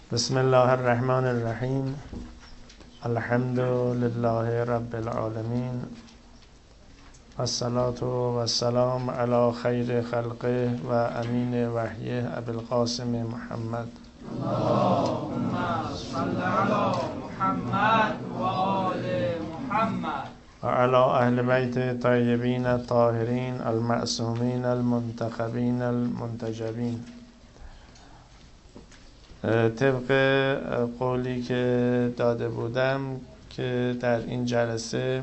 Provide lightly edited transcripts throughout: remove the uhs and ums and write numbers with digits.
بسم الله الرحمن الرحیم. الحمد لله رب العالمین، الصلاة و السلام علی خیر خلقه و امین وحیه ابوالقاسم محمد. اللهم صل علی محمد و آل محمد و علی اهل بیت طیبین الطاهرین المعصومین المنتخبین المنتجبین. طبق قولی که داده بودم که در این جلسه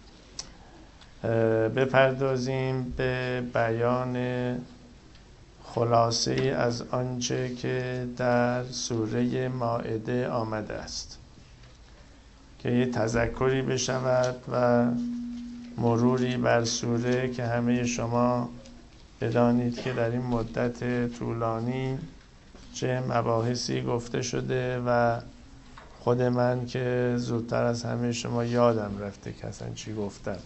بپردازیم به بیان خلاصه از آنچه که در سوره مائده آمده است، که یه تذکری بشود و مروری بر سوره که همه شما بدانید که در این مدت طولانی چه مباحثی گفته شده و خود من که زودتر از همه شما یادم رفته که اصلا چی گفتم.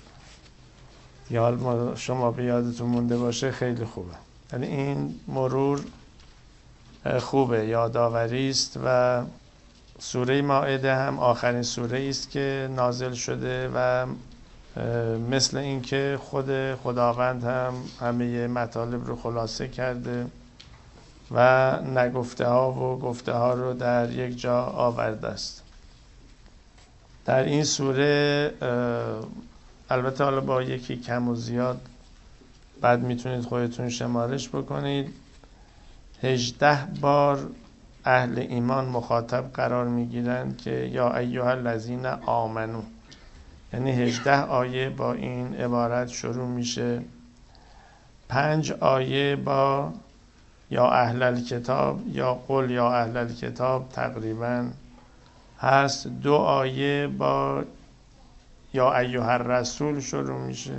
یا شما به یادتون مونده باشه خیلی خوبه. یعنی این مرور خوبه، یادآوری است و سوره مائده هم آخرین سوره است که نازل شده و مثل اینکه خود خداوند هم همه مطالب رو خلاصه کرده و نگفته ها و گفته ها رو در یک جا آورده است. در این سوره البته حالا با یکی کم و زیاد بعد میتونید خودتون شمارش بکنید، 18 بار اهل ایمان مخاطب قرار میگیرند که یا ایها الذین آمنو، یعنی 18 آیه با این عبارت شروع میشه. 5 آیه با یا اهل الکتاب یا قل یا اهل الکتاب تقریبا هست. 2 آیه با یا ایها الرسول شروع میشه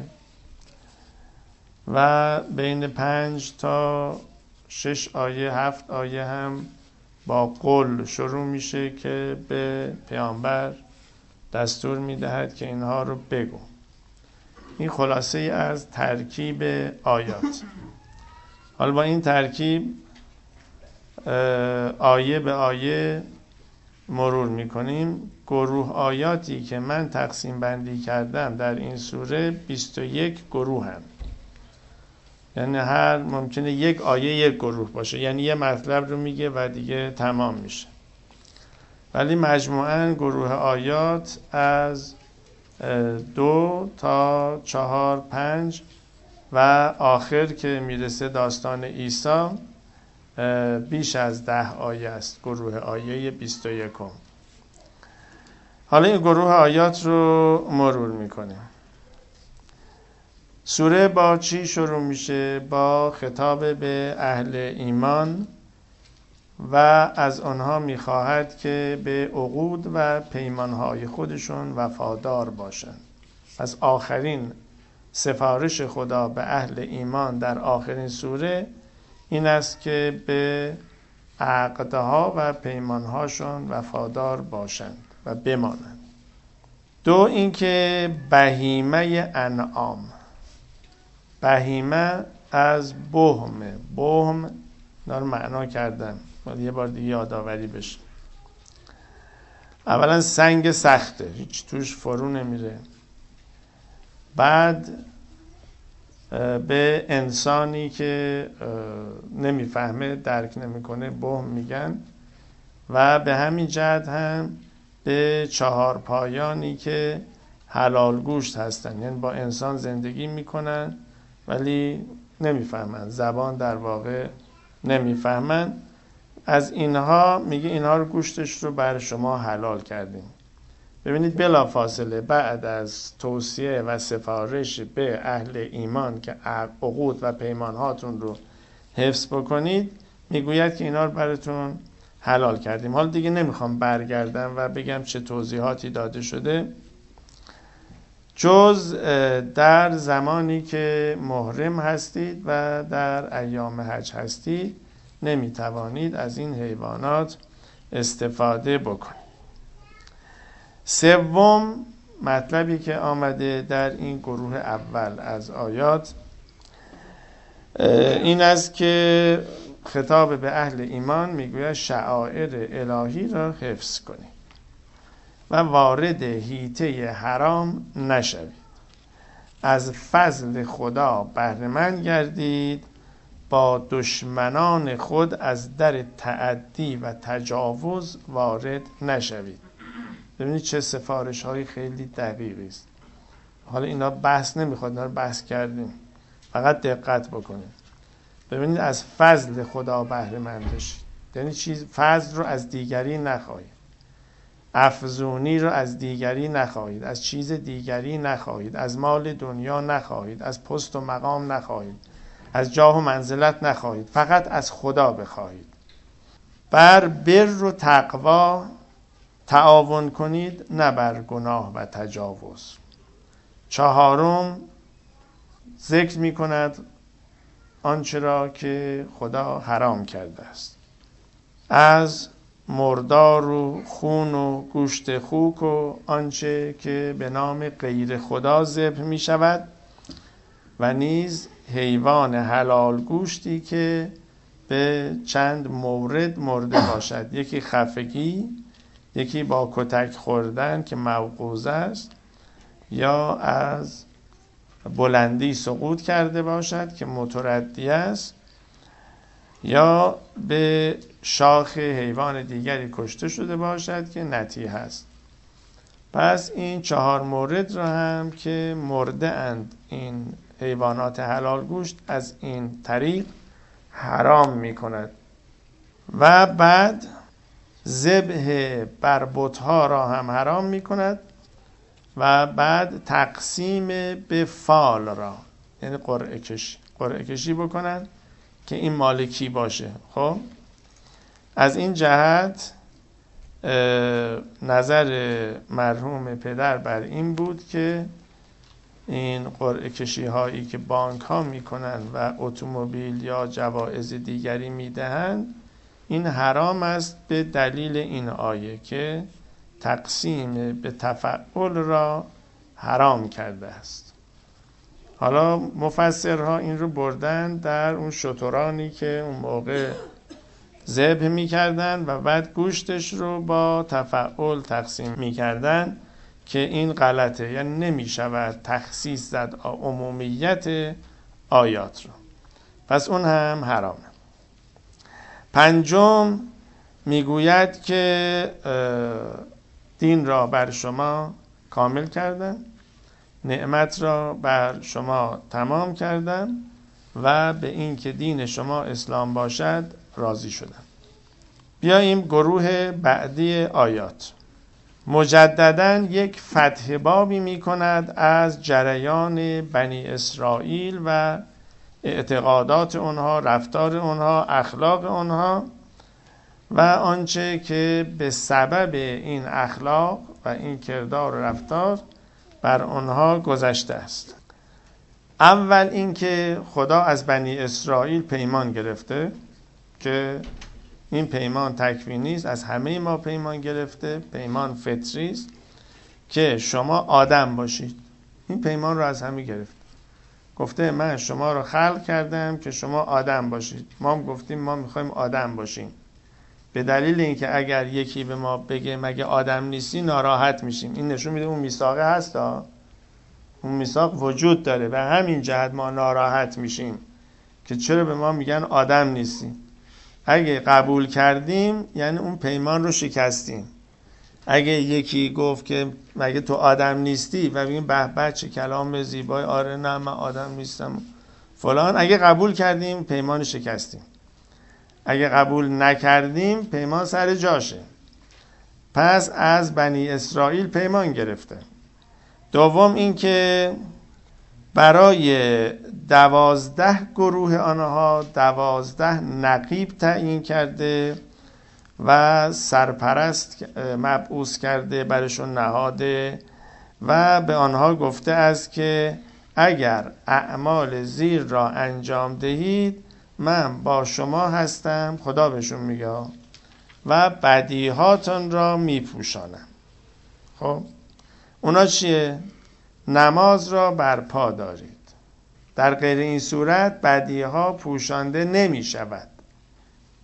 و بین 5 تا 6 آیه 7 آیه هم با قل شروع میشه که به پیامبر دستور میدهد که اینها رو بگو. این خلاصه از ترکیب آیات. حالا با این ترکیب آیه به آیه مرور میکنیم. گروه آیاتی که من تقسیم بندی کردم در این سوره 21 گروه هم. یعنی هر ممکنه یک آیه یک گروه باشه، یعنی یه مطلب رو میگه و دیگه تمام میشه، ولی مجموعاً گروه آیات از 2 تا 4 5 و آخر که میرسه داستان عیسی بیش از 10 آیه است، گروه آیه 21. حالا این گروه آیات رو مرور میکنیم. سوره با چی شروع میشه؟ با خطاب به اهل ایمان و از آنها میخواهد که به عقود و پیمانهای خودشون وفادار باشند. از آخرین سفارش خدا به اهل ایمان در آخرین سوره این است که به عقدها و پیمانهاشون وفادار باشند و بمانند. 2 اینکه بهیمه انعام، بهیمه از بهم اینا رو معنا کردم، یه بار دیگه یادآوری بشه. اولا سنگ سخته، هیچ توش فرو نمیره. بعد به انسانی که نمیفهمه، درک نمیکنه بهم میگن. و به همین جهت هم به 4 پایانی که حلال گوشت هستن، یعنی با انسان زندگی میکنن ولی نمیفهمن، زبان در واقع نمیفهمن، از اینها میگه اینها رو گوشتش رو برای شما حلال کردیم. ببینید بلافاصله بعد از توصیه و سفارش به اهل ایمان که عقود و پیمانهاتون رو حفظ بکنید، میگوید که اینا رو براتون حلال کردیم. حالا دیگه نمیخوام برگردم و بگم چه توضیحاتی داده شده، جز در زمانی که محرم هستید و در ایام حج هستید نمیتوانید از این حیوانات استفاده بکنید. 3 مطلبی که آمده در این گروه اول از آیات این است که خطاب به اهل ایمان میگوید شعائر الهی را حفظ کنید و وارد حیطه حرام نشوید. از فضل خدا بهره مند گردید، با دشمنان خود از در تعدی و تجاوز وارد نشوید. ببینید چه سفارش های خیلی دقیقی است. حالا اینا بحث نمیخواد، اینا رو بحث کردیم، فقط دقت بکنید. ببینید از فضل خدا بهره مند بشید، یعنی چیز فضل رو از دیگری نخواهید، افزونی رو از دیگری نخواهید، از چیز دیگری نخواهید، از مال دنیا نخواهید، از پست و مقام نخواهید، از جاه و منزلت نخواهید، فقط از خدا بخواهید. بر بر و تقوا تعاون کنید، نه بر گناه و تجاوز. چهارم ذکر می کند آنچه را که خدا حرام کرده است، از مردار و خون و گوشت خوک و آنچه که به نام غیر خدا ذبح می شود و نیز حیوان حلال گوشتی که به چند مورد مرده باشد، یکی خفگی، یکی با کتک خوردن که موقوذ است، یا از بلندی سقوط کرده باشد که متردی است، یا به شاخ حیوان دیگری کشته شده باشد که نتیح است. پس این 4 مورد را هم که مرده اند این حیوانات حلال گوشت از این طریق حرام می کند. و بعد ذبح بر بت‌ها را هم حرام می کند و بعد تقسیم به فال را، یعنی قرعه کشی بکنند که این مالکی باشه. خب از این جهت نظر مرحوم پدر بر این بود که این قرعه کشی هایی که بانک ها میکنن و اتومبیل یا جوایز دیگری میدهند این حرام است به دلیل این آیه که تقسیم به تفعل را حرام کرده است. حالا مفسرها این رو بردن در اون شترانی که اون موقع ذبح میکردن و بعد گوشتش رو با تفعل تقسیم میکردن که این غلطه، یعنی نمیشود تخصیص زد عمومیت آیات رو، پس اون هم حرامه. پنجم میگوید که دین را بر شما کامل کردن، نعمت را بر شما تمام کردن و به این که دین شما اسلام باشد راضی شدن. بیاییم گروه بعدی آیات. مجدداً یک فتح بابی می کند از جریان بنی اسرائیل و اعتقادات اونها، رفتار اونها، اخلاق اونها و آنچه که به سبب این اخلاق و این کردار و رفتار بر آنها گذشته است. اول اینکه خدا از بنی اسرائیل پیمان گرفته که این پیمان تکوینی است، از همه ما پیمان گرفته، پیمان فطری است که شما آدم باشید. این پیمان رو از همه گرفت، گفته من شما رو خلق کردم که شما آدم باشید. ما هم گفتیم ما میخوایم آدم باشیم، به دلیل اینکه اگر یکی به ما بگه مگه آدم نیستی ناراحت میشیم. این نشون میده اون میثاق هست، اون میثاق وجود داره و همین جهت ما ناراحت میشیم که چرا به ما میگن آدم نیستی. اگه قبول کردیم یعنی اون پیمان رو شکستیم. اگه یکی گفت که مگه تو آدم نیستی و بگیم به به چه کلام زیبای، آره نه من آدم نیستم فلان، اگه قبول کردیم پیمان شکستیم، اگه قبول نکردیم پیمان سر جاشه. پس از بنی اسرائیل پیمان گرفته. دوم این که برای 12 گروه آنها 12 نقیب تعیین کرده و سرپرست مبعوث کرده، برشون نهاده و به آنها گفته است که اگر اعمال زیر را انجام دهید من با شما هستم، خدا بهشون میگه، و بدیهاتون را میپوشانم. خب اونا چیه؟ نماز را برپا دارید، در غیر این صورت بدیها پوشانده نمی شود.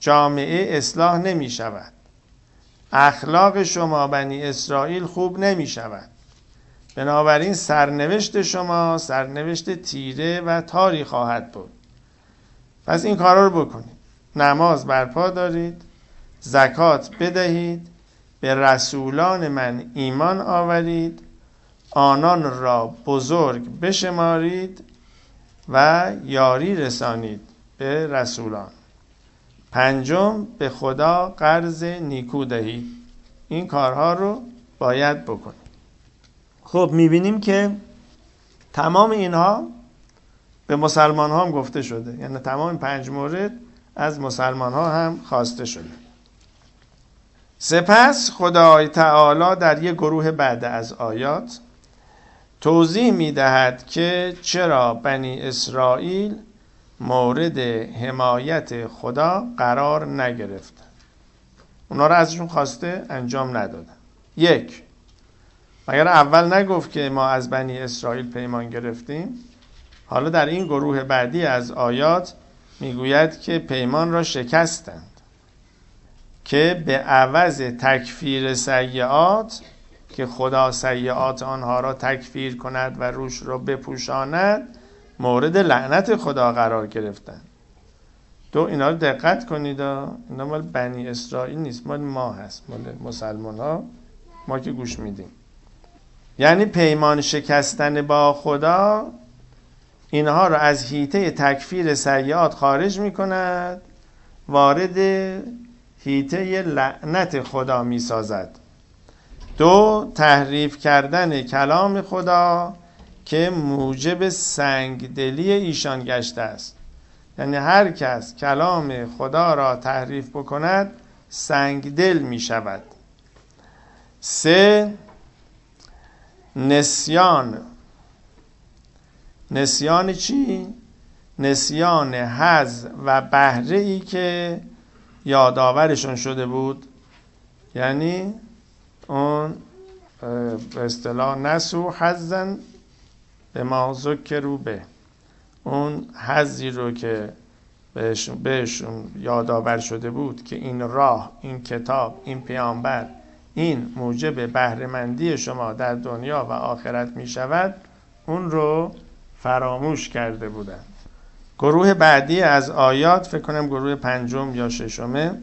جامعه اصلاح نمی شود. اخلاق شما بنی اسرائیل خوب نمی شود. بنابراین سرنوشت شما سرنوشت تیره و تاری خواهد بود. پس این کارا رو بکنید. نماز برپا دارید، زکات بدهید، به رسولان من ایمان آورید، آنان را بزرگ بشمارید و یاری رسانید به رسولان. پنجم، به خدا قرض نیکو دهید. این کارها رو باید بکنید. خب میبینیم که تمام اینها به مسلمان ها هم گفته شده، یعنی تمام این 5 مورد از مسلمان ها هم خواسته شده. سپس خدای تعالی در یک گروه بعد از آیات توضیح میدهد که چرا بنی اسرائیل مورد حمایت خدا قرار نگرفتن. اونا رو ازشون خواسته انجام ندادن. 1. مگر اول نگفت که ما از بنی اسرائیل پیمان گرفتیم؟ حالا در این گروه بعدی از آیات میگوید که پیمان را شکستند که به عوض تکفیر سیئات، که خدا سیئات آنها را تکفیر کند و روش را بپوشاند، مورد لعنت خدا قرار گرفتند. اینا رو دقت کنید، اینا مال بنی اسرائیل نیست، مال ما هست، مال مسلمان ها، ما که گوش میدیم. یعنی پیمان شکستن با خدا اینها رو از حیطه تکفیر سیئات خارج میکند، وارد حیطه لعنت خدا میسازد. 2. تحریف کردن کلام خدا که موجب سنگدلی ایشان گشته است. یعنی هر کس کلام خدا را تحریف بکند سنگدل می شود. 3. نسیان چی؟ نسیان حظ و بهره ای که یادآورشون شده بود. یعنی اون به اصطلاح نسو حظن به ما ذکروا به، اون حظی رو که بهشون یادآور شده بود که این راه، این کتاب، این پیامبر، این موجب بهره‌مندی شما در دنیا و آخرت می شود، اون رو فراموش کرده بودند. گروه بعدی از آیات، فکر کنم گروه 5 یا 6،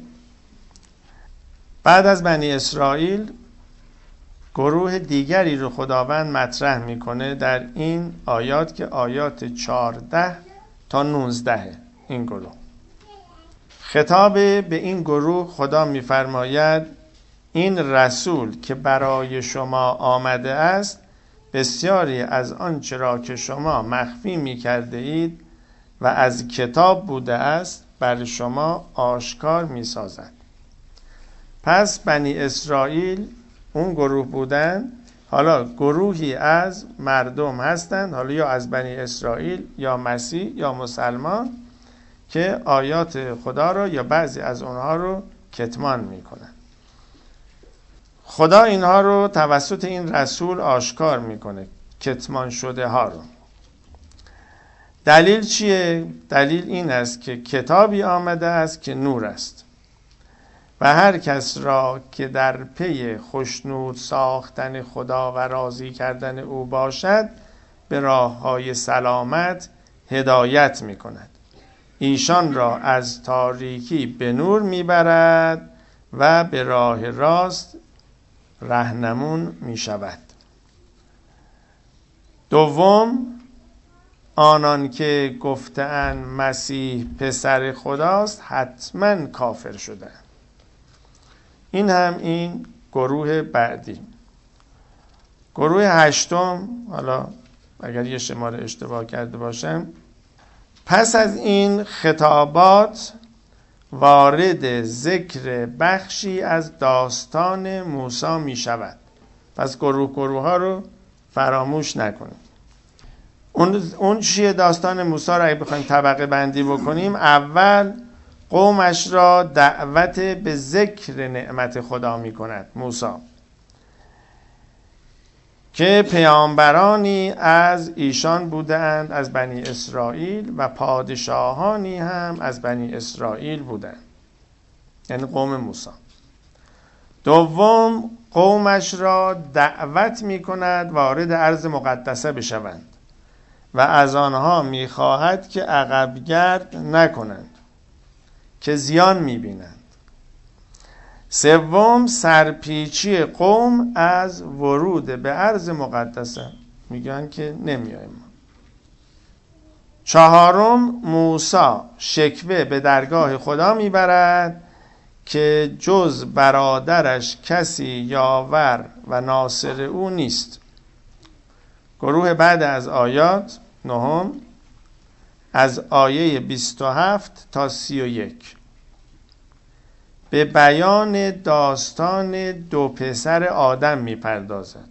بعد از بنی اسرائیل گروه دیگری رو خداوند مطرح میکنه در این آیات که آیات 14 تا 19 این گروه. خطاب به این گروه خدا میفرماید این رسول که برای شما آمده است بسیاری از آنچه را که شما مخفی میکرده اید و از کتاب بوده است بر شما آشکار میسازد. پس بنی اسرائیل اون گروه بودن، حالا گروهی از مردم هستند، حالا یا از بنی اسرائیل یا مسیح یا مسلمان، که آیات خدا رو یا بعضی از اونها رو کتمان میکنن. خدا اینها رو توسط این رسول آشکار میکنه، کتمان شده ها رو. دلیل چیه؟ دلیل این است که کتابی آمده است که نور است و هر کس را که در پی خشنود ساختن خدا و راضی کردن او باشد به راه‌های سلامت هدایت می کند. ایشان را از تاریکی به نور می برد و به راه راست راهنمون می شود. 2. آنان که گفتند مسیح پسر خداست حتما کافر شدند. این هم این گروه بعدی. گروه 8، حالا اگر یه شماره اشتباه کرده باشم، پس از این خطابات وارد ذکر بخشی از داستان موسی می شود. پس گروه ها رو فراموش نکنید. اون چیه داستان موسی رو اگه بخوایم طبقه بندی بکنیم، اول قومش را دعوت به ذکر نعمت خدا می کند موسی، که پیامبرانی از ایشان بودند از بنی اسرائیل و پادشاهانی هم از بنی اسرائیل بودند. یعنی قوم موسی. دوم، قومش را دعوت می کند وارد ارض مقدسه بشوند و از آنها می خواهد که عقبگرد نکنند که زیان می بینند. سوم، سرپیچی قوم از ورود به ارض مقدسه، میگن که نمیایم. چهارم، موسی شکوه به درگاه خدا میبرد که جز برادرش کسی یاور و ناصر او نیست. گروه بعد از آیات، نهم، از آیه 27 تا 31 به بیان داستان دو پسر آدم میپردازد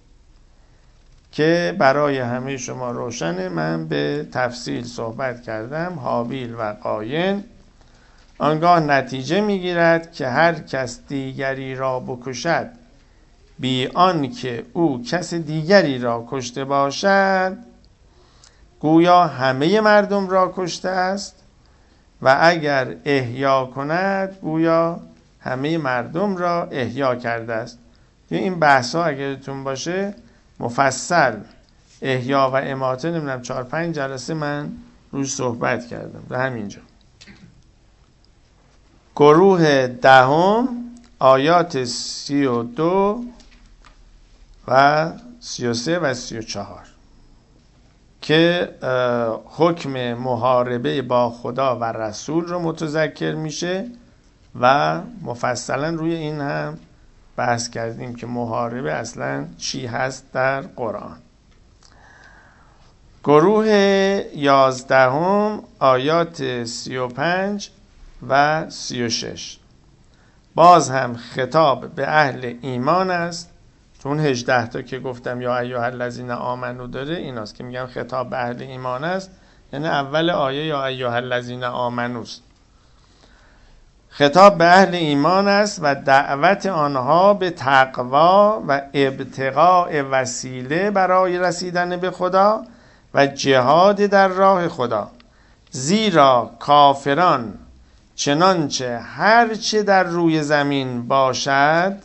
که برای همه شما روشنه. من به تفصیل صحبت کردم. هابیل و قاین. آنگاه نتیجه میگیرد که هر کس دیگری را بکشد بی آن که او کس دیگری را کشته باشد، گویا همه مردم را کشته است و اگر احیا کند گویا همه مردم را احیا کرده است. این بحث ها اگرتون باشه مفصل، احیا و اماته، نمیدونم 4-5 جلسه من روش صحبت کردم به همینجا. گروه دهم، آیات 32 و 33 و 34 که حکم محاربه با خدا و رسول رو متذکر میشه و مفصلا روی این هم بحث کردیم که محاربه اصلا چی هست در قرآن. گروه 11 آیات 35 و 36 باز هم خطاب به اهل ایمان است. تو اون 18 تا که گفتم یا ایها الذین آمنو داره، ایناست که میگم خطاب به اهل ایمان است، یعنی اول آیه یا ایها الذین آمنو است. خطاب به اهل ایمان است و دعوت آنها به تقوا و ابتغاء وسیله برای رسیدن به خدا و جهاد در راه خدا، زیرا کافران چنانچه هرچه در روی زمین باشد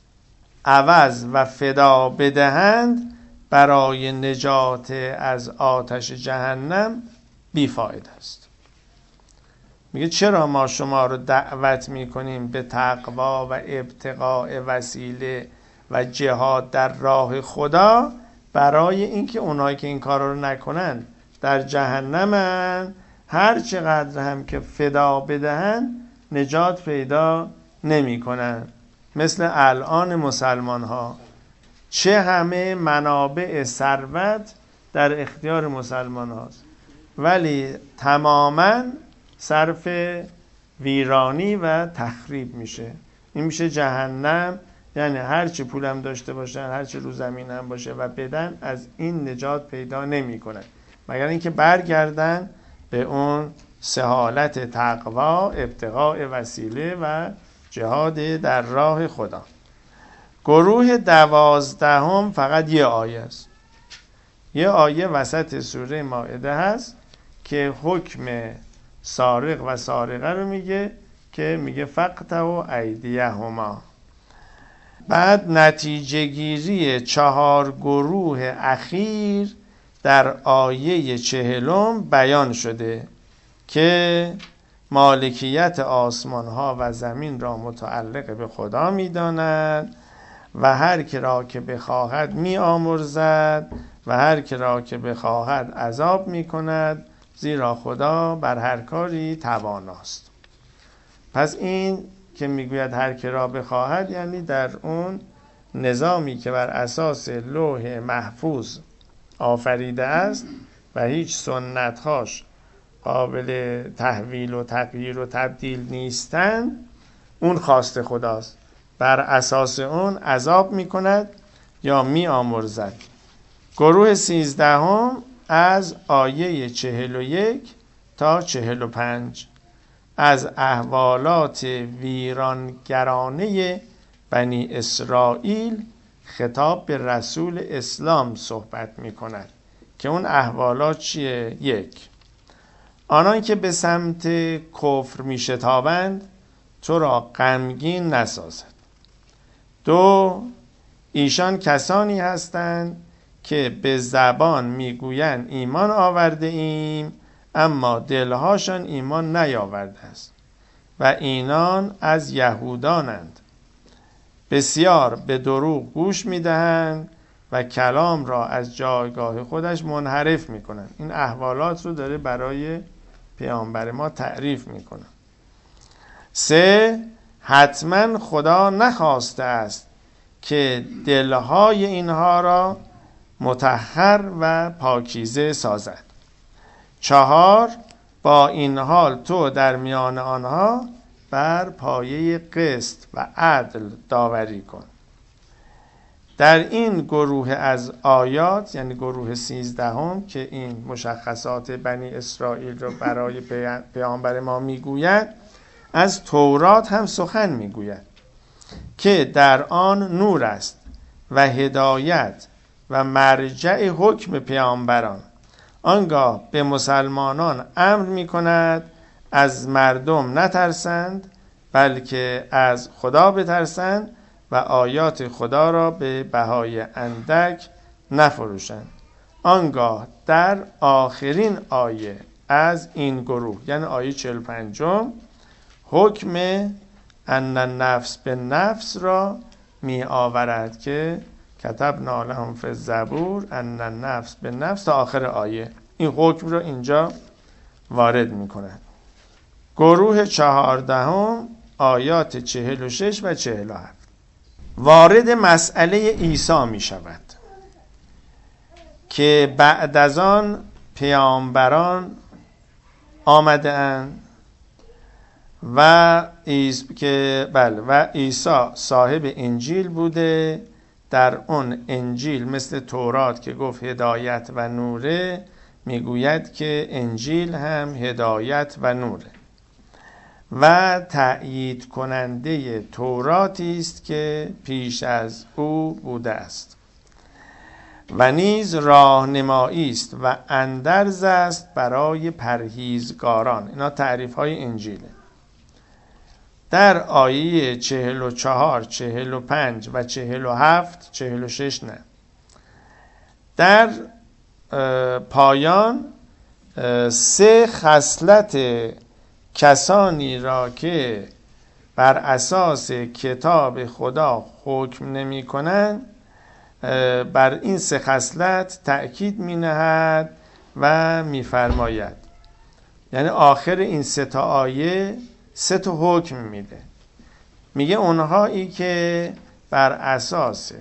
عوض و فدا بدهند برای نجات از آتش جهنم بیفاید است. میگه چرا ما شما رو دعوت میکنیم به تقوا و ابتغاء وسیله و جهاد در راه خدا؟ برای اینکه اونایی که این کارا رو نکنن در جهنمن، هر چقدر هم که فدا بدهن نجات پیدا نمی کنن. مثل الان مسلمان ها چه همه منابع ثروت در اختیار مسلمان هاست، ولی تماما صرف ویرانی و تخریب میشه. این میشه جهنم. یعنی هرچی پولم داشته باشن، هرچی رو زمین هم باشه و بدن، از این نجات پیدا نمی کنن مگر اینکه برگردن به اون سهالت تقوا، ابتغاء وسیله و جهاد در راه خدا. گروه 12 فقط یه آیه است. یه آیه وسط سوره مائده هست که حکم سارق و سارقه رو میگه که میگه فقطعوا ایدیهما. بعد نتیجه گیری 4 گروه اخیر در آیه 40 بیان شده که مالکیت آسمان ها و زمین را متعلق به خدا می داند و هر که را که بخواهد می آمرزد و هر که را که بخواهد عذاب می کند، زیرا خدا بر هر کاری تواناست. پس این که میگوید هر که را بخواهد، یعنی در اون نظامی که بر اساس لوح محفوظ آفریده است و هیچ سنت‌هاش قابل تحویل و تغییر و تبدیل نیستن، اون خواست خداست. بر اساس اون عذاب میکند یا میآمرزد. گروه 13 از آیه 41 تا 45 از احوالات ویرانگرانه بنی اسرائیل خطاب به رسول اسلام صحبت می کند که اون احوالات چیه؟ 1. آنان که به سمت کفر می شتابند تو را غمگین نسازد. 2. ایشان کسانی هستند که به زبان میگویند ایمان آورده ایم اما دلهاشان ایمان نیاورده است و اینان از یهودانند. بسیار به دروغ گوش میدهند و کلام را از جایگاه خودش منحرف میکنند. این احوالات رو داره برای پیامبر ما تعریف میکنه. 3. حتما خدا نخواسته است که دلهای اینها را مطهر و پاکیزه سازد. 4. با این حال تو در میان آنها بر پایه قسط و عدل داوری کن. در این گروه از آیات، یعنی گروه 13 که این مشخصات بنی اسرائیل رو برای پیامبر ما میگوید، از تورات هم سخن میگوید که در آن نور است و هدایت و مرجع حکم پیامبران. آنگاه به مسلمانان امر میکند از مردم نترسند بلکه از خدا بترسند و آیات خدا را به بهای اندک نفروشند. آنگاه در آخرین آیه از این گروه، یعنی آیه 45، حکم ان النفس به نفس را می آورد که کتبنا لهم فی الزبور ان النفس به نفس تا آخر آیه. این حکم را اینجا وارد می کند. گروه 14 آیات 46 و 47 وارد مسئله عیسی می شود که بعد از آن پیامبران آمده اند و عیسی صاحب انجیل بوده. در اون انجیل مثل تورات که گفت هدایت و نوره، میگوید که انجیل هم هدایت و نوره و تأیید کننده توراتی است که پیش از او بوده است و نیز راهنمایی است و اندرز است برای پرهیزگاران. اینا تعریف های انجیله. در آیه 44، 45 و 47، 46 نه. در پایان 3 خصلت کسانی را که بر اساس کتاب خدا حکم نمی کنند، بر این 3 خصلت تأکید می نهد و می فرماید. یعنی آخر این 3 تا آیه 3 تا حکم میده. میگه اونهایی که بر اساس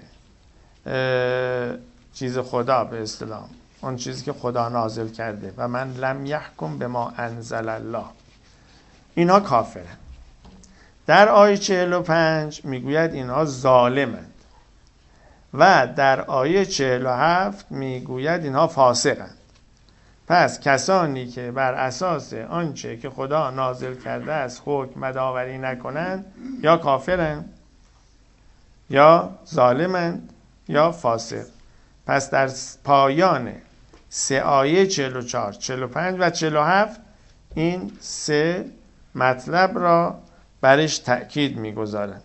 چیز خدا، به اصطلاح اون چیزی که خدا نازل کرده، و من لم یحکم بما انزل الله، اینها کافرند. در آیه 45 میگوید اینها ظالمند و در آیه 47 میگوید اینها فاسقند. پس کسانی که بر اساس آنچه که خدا نازل کرده از حکم مداوری نکنند یا کافرند یا ظالمند یا فاسق. پس در پایان 3 آیه 44، 45 و 47 این 3 مطلب را برش تأکید می‌گذارد.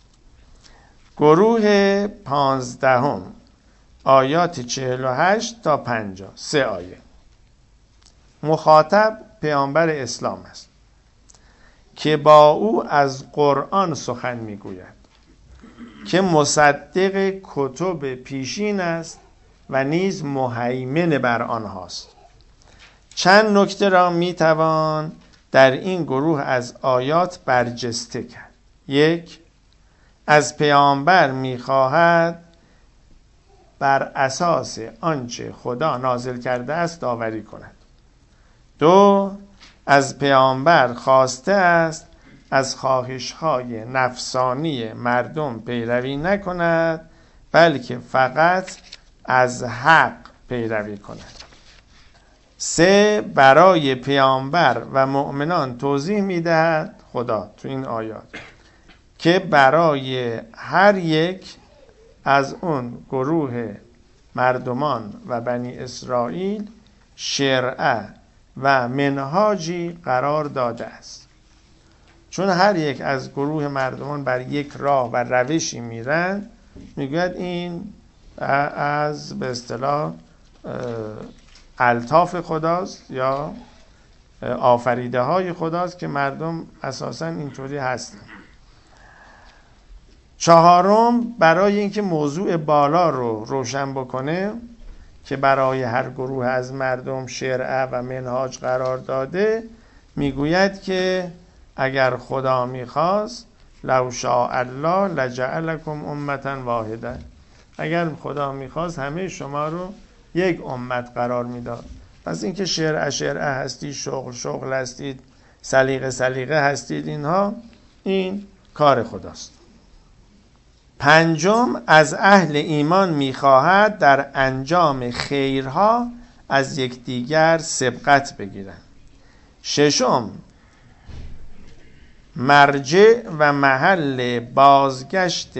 گروه 15 آیات 48 تا 50، 3 آیه. مخاطب پیامبر اسلام است که با او از قرآن سخن میگوید که مصدق کتب پیشین است و نیز مهیمن بر آنهاست. چند نکته را میتوان در این گروه از آیات برجسته کرد. 1. از پیامبر میخواهد بر اساس آنچه خدا نازل کرده است داوری کند. 2. از پیامبر خواسته است از خواهش‌های نفسانی مردم پیروی نکند بلکه فقط از حق پیروی کند. 3. برای پیامبر و مؤمنان توضیح می‌دهد خدا تو این آیات که برای هر یک از اون گروه مردمان و بنی اسرائیل شرعه و منهاجی قرار داده است. چون هر یک از گروه مردمان بر یک راه و روشی میرن، میگوید این از به اصطلاح الطاف خداست یا آفریده های خداست که مردم اساسا اینطوری هستن. چهارم، برای اینکه موضوع بالا رو روشن بکنه که برای هر گروه از مردم شرع و منهاج قرار داده، میگوید که اگر خدا میخواست لو شاء الله لجعلکم امة واحده، اگر خدا میخواست همه شما رو یک امت قرار میداد. پس اینکه شرع هستید، شغل هستید، سلیقه هستید، اینها این کار خداست. پنجم، از اهل ایمان میخواهد در انجام خیرها از یکدیگر سبقت بگیرند. ششم، مرجع و محل بازگشت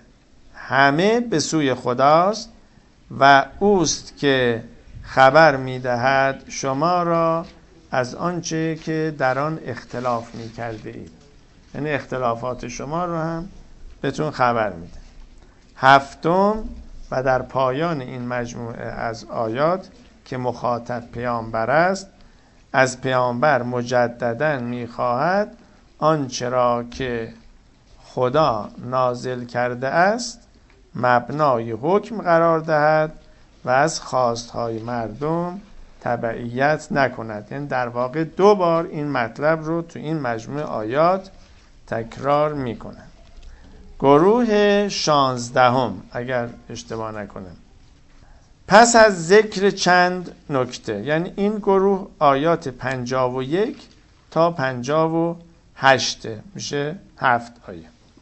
همه به سوی خداست و اوست که خبر میدهد شما را از آنچه که در آن اختلاف میکرده اید، یعنی اختلافات شما رو هم بهتون خبر میده. هفتم، و در پایان این مجموعه از آیات که مخاطب پیامبر است، از پیامبر مجدداً میخواهد آنچه را که خدا نازل کرده است مبنای حکم قرار دهد و از خواستهای مردم تبعیت نکند. یعنی در واقع 2 بار این مطلب رو تو این مجموعه آیات تکرار میکنه. گروه 16 اگر اشتباه نکنم، پس از ذکر چند نکته، یعنی این گروه آیات 51 تا 58 میشه 7 آیه.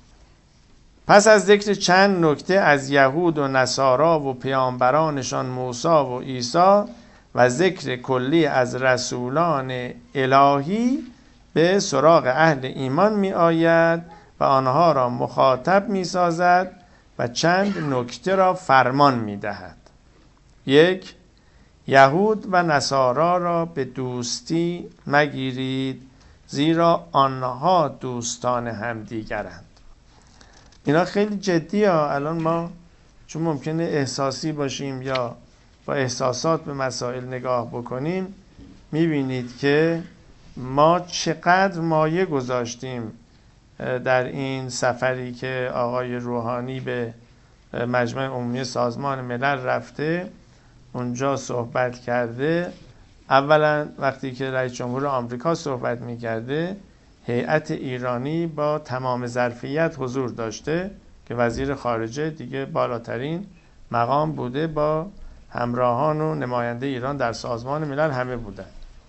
پس از ذکر چند نکته از یهود و نصارا و پیامبرانشان موسی و عیسی و ذکر کلی از رسولان الهی به سراغ اهل ایمان می آید و آنها را مخاطب می سازد و چند نکته را فرمان می دهد. 1. یهود و نصارا را به دوستی مگیرید زیرا آنها دوستان همدیگرند. اینا خیلی جدیه. الان ما چون ممکنه احساسی باشیم یا با احساسات به مسائل نگاه بکنیم، میبینید که ما چقدر مایه گذاشتیم در این سفری که آقای روحانی به مجمع عمومی سازمان ملل رفته، اونجا صحبت کرده. اولا وقتی که رئیس جمهور آمریکا صحبت میکرده، هیئت ایرانی با تمام ظرفیت حضور داشته که وزیر خارجه دیگه بالاترین مقام بوده، با همراهان و نماینده ایران در سازمان ملل همه بودن.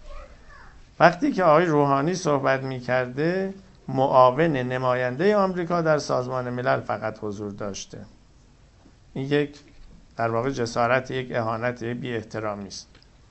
وقتی که آقای روحانی صحبت میکرده، معاون نماینده آمریکا در سازمان ملل فقط حضور داشته. این یک در واقع جسارت، یک اهانت، یک بی احترامی است.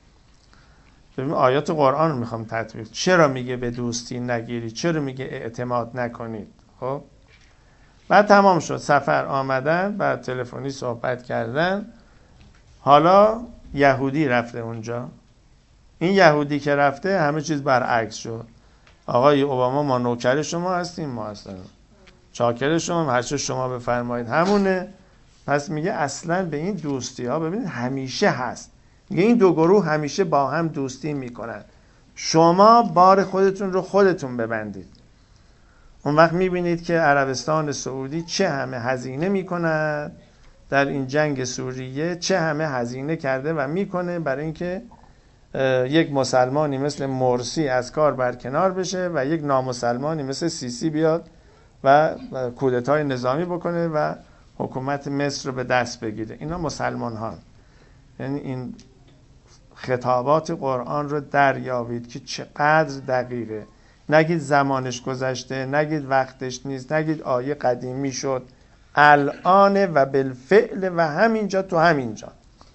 ببین آیات قرآن رو میخوام تطبیق. چرا میگه به دوستی نگیری؟ چرا میگه اعتماد نکنید؟ خب بعد تمام شد، سفر آمدن، بعد تلفنی صحبت کردن. حالا یهودی رفته اونجا. این یهودی که رفته همه چیز برعکس شد. آقای اوباما ما نوکر شما هستیم، ما هستیم چاکر شما، هر چه شما بفرمایید همونه. پس میگه اصلا به این دوستی ها ببینید همیشه هست. میگه این 2 گروه همیشه با هم دوستی میکنن. شما بار خودتون رو خودتون ببندید. اون وقت میبینید که عربستان سعودی چه همه هزینه میکنه در این جنگ سوریه، چه همه هزینه کرده و میکنه برای اینکه یک مسلمانی مثل مرسی از کار برکنار بشه و یک نامسلمانی مثل سیسی بیاد و کودتای نظامی بکنه و حکومت مصر رو به دست بگیره. اینا مسلمان ها. یعنی این خطابات قرآن رو دریابید که چقدر دقیقه. نگید زمانش گذشته، نگید وقتش نیست، نگید آیه قدیمی شد، الان و بالفعل و همینجا تو همینجا.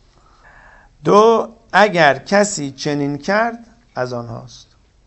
2. اگر کسی چنین کرد از آنهاست.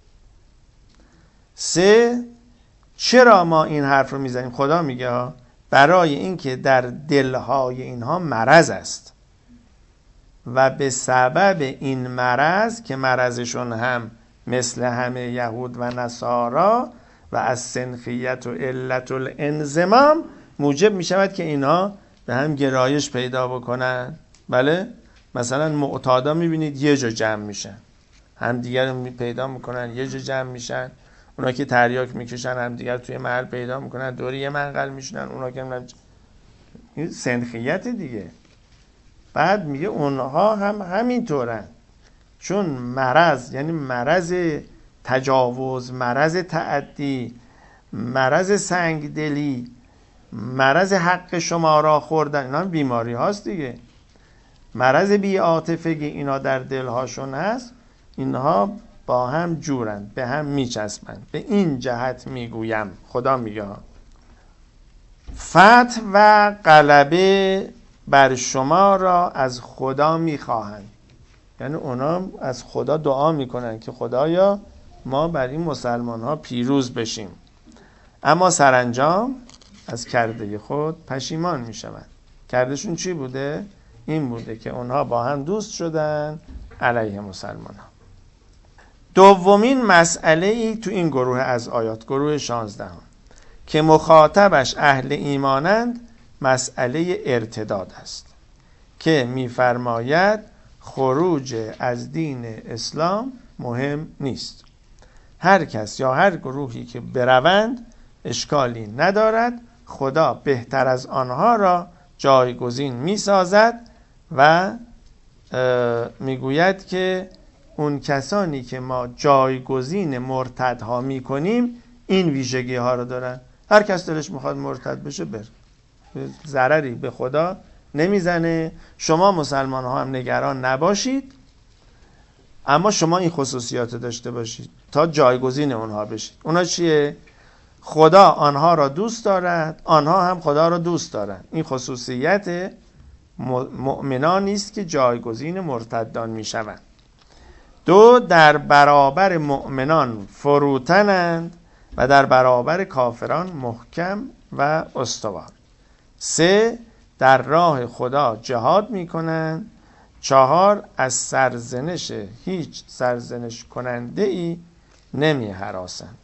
3. چرا ما این حرف رو میزنیم؟ خدا میگه برای اینکه در دلهای اینها مرض است و به سبب این مرض که مرضشون هم مثل همه یهود و نصارا و از سنخیت و علت الانضمام موجب می شود که اینها به هم گرایش پیدا بکنن. بله، مثلا معتادا می بینید یه جا جمع میشن، هم دیگر رو پیدا میکنن، یه جا جمع میشن. اونا که تریاک میکشن هم دیگر توی محل پیدا میکنن، دوری یه منقل میشنن. اونا که این سنخیت دیگه. بعد میگه اونها هم همینطورن، چون مرض، یعنی مرض تجاوز، مرض تعدی، مرض سنگدلی، مرض حق شما را خوردن، اینا بیماری هاست دیگه. مرض بی‌عاطفگی اینا در دلهاشون هست، اینها با هم جورن، به هم میچسبن. به این جهت میگویم، خدا میگه فتح و غلبه بر شما را از خدا میخواهند. یعنی اونا از خدا دعا میکنن که خدایا ما بر این مسلمان ها پیروز بشیم، اما سرانجام از کرده خود پشیمان میشوند. کردشون چی بوده؟ این بوده که اونها با هم دوست شدن علیه مسلمان ها. دومین مسئله ای تو این گروه از آیات، گروه 16 که مخاطبش اهل ایمانند، مسئله ارتداد است که میفرماید خروج از دین اسلام مهم نیست. هر کس یا هر گروهی که بروند اشکالی ندارد، خدا بهتر از آنها را جایگزین میسازد و میگوید که اون کسانی که ما جایگزین مرتدها میکنیم این ویژگی ها رو دارن. هر کس دلش میخواد مرتد بشه بر، ضرری به خدا نمیزنه. شما مسلمان ها هم نگران نباشید، اما شما این خصوصیات داشته باشید تا جایگزین اونها بشید. اونا چیه؟ خدا آنها را دوست دارد، آنها هم خدا را دوست دارند. این خصوصیت مؤمنانی است که جایگزین مرتدان میشوند. دو، در برابر مؤمنان فروتنند و در برابر کافران محکم و استوار. سه، در راه خدا جهاد میکنند. چهار، از سرزنش هیچ سرزنش کننده ای نمی هراسند.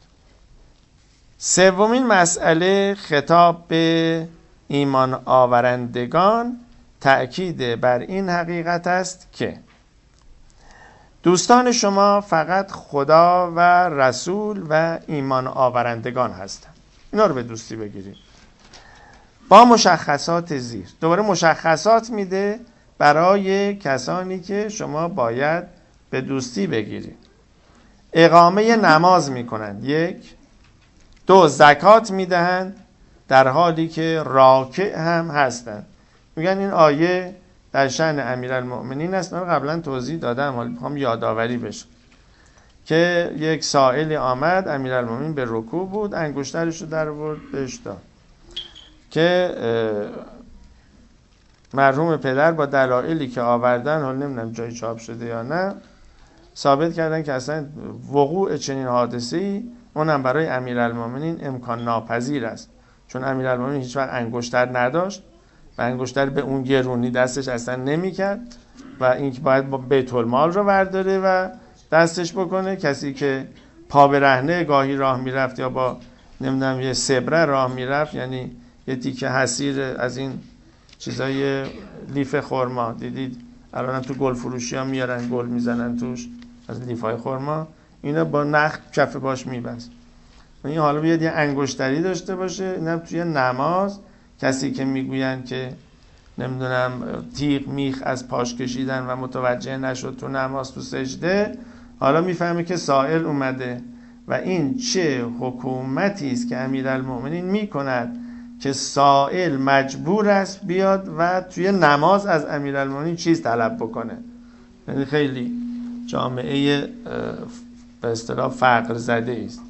سومین مسئله خطاب به ایمان آورندگان تأکید بر این حقیقت است که دوستان شما فقط خدا و رسول و ایمان آورندگان هستند. اینا رو به دوستی بگیرید با مشخصات زیر. دوباره مشخصات میده برای کسانی که شما باید به دوستی بگیرید. اقامه نماز میکنند. 1. 2. زکات میدهند در حالی که راکع هم هستند. میگن این آیه در شأن امیرالمؤمنین است. من قبلا توضیح دادم، حالا میخوام یادآوری بشه که یک سائلی آمد، امیرالمؤمنین به رکوع بود، انگشترش رو در آورد بهش داد که مرحوم پدر با دلایلی که آوردن، حالا نمیدونم جای چاپ شده یا نه، ثابت کردن که اصلا وقوع چنین حادثه‌ای اونم برای امیرالمؤمنین امکان ناپذیر است، چون امیرالمؤمنین هیچ وقت انگشتر نداشت و انگشتر به اون گرونی دستش اصلا نمی‌کرد و اینکه باید با بیت المال رو برداره و دستش بکنه. کسی که پا برهنه گاهی راه میرفت یا با نمیدونم یه سبره راه میرفت، یعنی یه تیکه حصیر از این چیزای لیف خرما، دیدید الان تو گل فروشی ها میارن گل میزنن توش از لیفای خرما، اینا با نخ کف باش میبست. این حالا بیاد یه انگشتری داشته باشه. اینم توی نماز کسی که میگوین که نمیدونم تیغ میخ از پاش کشیدن و متوجه نشد تو نماز تو سجده، حالا میفهمه که سائل اومده و این چه حکومتی است که امیرالمؤمنین میکند که سائل مجبور است بیاد و توی نماز از امیرالمؤمنین چیز طلب بکنه. یعنی خیلی جامعه به اصطلاح فقر زده است.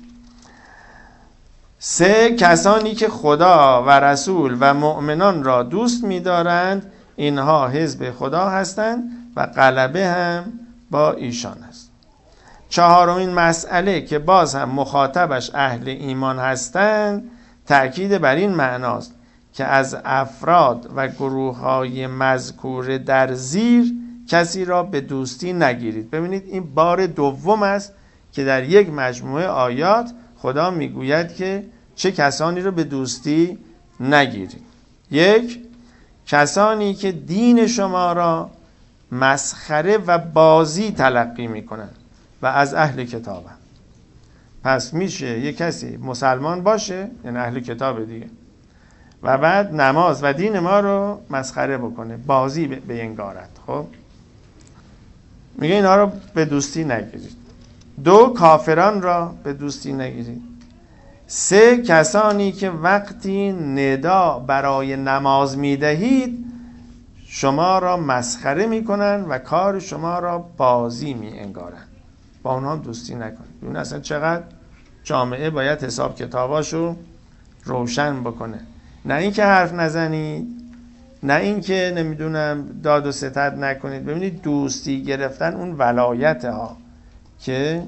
3. کسانی که خدا و رسول و مؤمنان را دوست می‌دارند اینها حزب خدا هستند و غلبه هم با ایشان است. 4مین مسئله که باز هم مخاطبش اهل ایمان هستند تأکید بر این معناست که از افراد و گروه‌های مذکور در زیر کسی را به دوستی نگیرید. ببینید این بار دوم است که در یک مجموعه آیات خدا میگوید که چه کسانی رو به دوستی نگیرید. یک، کسانی که دین شما را مسخره و بازی تلقی میکنن و از اهل کتابن. پس میشه یک کسی مسلمان باشه، یعنی اهل کتاب دیگه، و بعد نماز و دین ما رو مسخره بکنه، بازی بینگارد. خب میگه اینا رو به دوستی نگیرید. دو، کافران را به دوستی نگیرید. سه، کسانی که وقتی ندا برای نماز میدهید شما را مسخره میکنن و کار شما را بازی میانگارن، با اونها دوستی نکنید. اون اصلا چقدر جامعه باید حساب کتاباشو روشن بکنه، نه اینکه حرف نزنید، نه اینکه نمیدونم داد و ستد نکنید. ببینید دوستی گرفتن اون ولایت ها که